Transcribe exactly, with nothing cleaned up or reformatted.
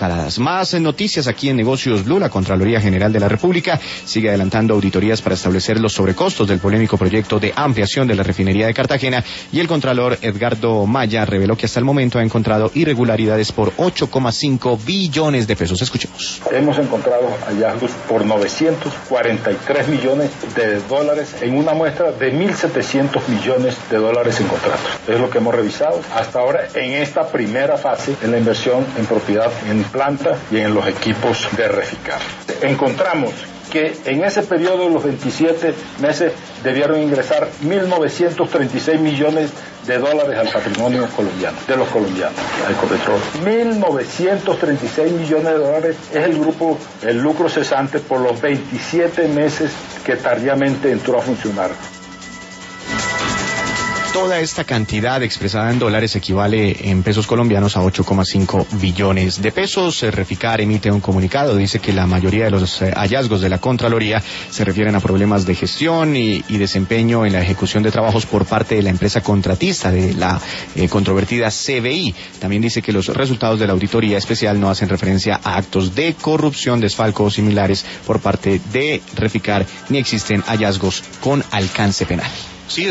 Caladas. Más noticias aquí en Negocios Blue. La Contraloría General de la República sigue adelantando auditorías para establecer los sobrecostos del polémico proyecto de ampliación de la refinería de Cartagena, y el Contralor Edgardo Maya reveló que hasta el momento ha encontrado irregularidades por ocho coma cinco billones de pesos. Escuchemos. Hemos encontrado hallazgos por novecientos cuarenta y tres millones de dólares en una muestra de mil setecientos millones de dólares en contratos. Es lo que hemos revisado hasta ahora en esta primera fase en la inversión en propiedad, en planta y en los equipos de Reficar. Encontramos que en ese periodo de los veintisiete meses debieron ingresar mil novecientos treinta y seis millones de dólares al patrimonio colombiano, de los colombianos, a Ecopetrol. mil novecientos treinta y seis millones de dólares es el grupo, el lucro cesante por los veintisiete meses que tardíamente entró a funcionar. Toda esta cantidad expresada en dólares equivale en pesos colombianos a ocho coma cinco billones de pesos. Reficar emite un comunicado, dice que la mayoría de los hallazgos de la Contraloría se refieren a problemas de gestión y, y desempeño en la ejecución de trabajos por parte de la empresa contratista de la eh, controvertida C B I. También dice que los resultados de la auditoría especial no hacen referencia a actos de corrupción, desfalco o similares por parte de Reficar, ni existen hallazgos con alcance penal.